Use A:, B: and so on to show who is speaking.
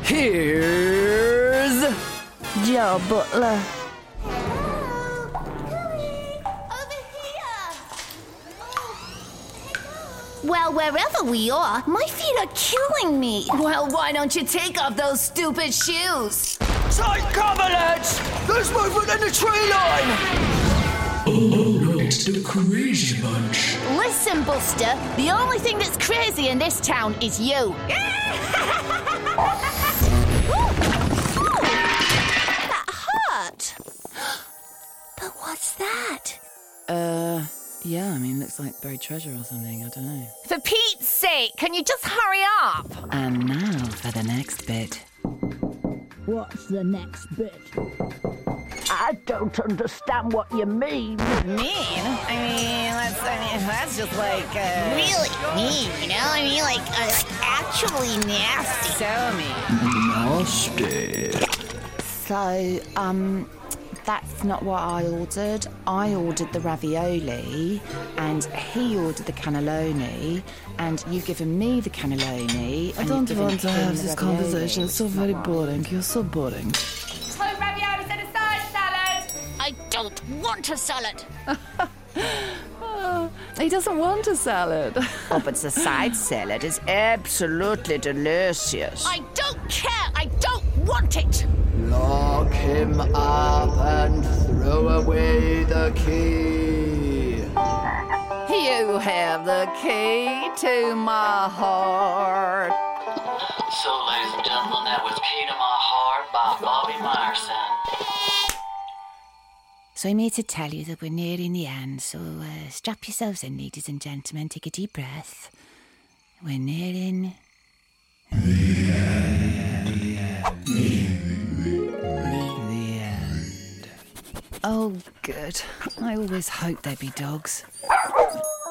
A: Here's Joe Butler.
B: Well, wherever we are, my feet are killing me.
C: Well, why don't you take off those stupid shoes?
A: Tight cover, lads! There's movement in the tree line!
D: Oh no, it's the Crazy Bunch.
B: Listen, Buster, the only thing that's crazy in this town is you. That hurt. But what's that?
C: Yeah, looks like buried treasure or something, I don't know.
B: For Pete's sake, can you just hurry up?
C: And now for the next bit.
E: What's the next bit?
A: I don't understand what you mean.
C: Mean? That's just like,
B: Really mean, you know? Actually nasty.
C: So mean.
A: Nasty.
C: So, that's not what I ordered. I ordered the ravioli, and he ordered the cannelloni, and you've given me the cannelloni.
F: I don't want to have this conversation. It's so very boring. You're so boring.
G: Two raviolis and a side salad.
B: I don't want a salad.
F: He doesn't want a salad.
C: Oh, but the side salad is absolutely delicious.
B: I don't care. I don't want it.
A: Lock him up and throw away the key.
F: You have the key to my heart.
H: So, ladies and gentlemen, that was Key to My Heart by Bobby Myerson.
C: So I'm here to tell you that we're nearing the end, so strap yourselves in, ladies and gentlemen, take a deep breath. We're nearing... The end. Oh, good. I always hoped there'd be dogs.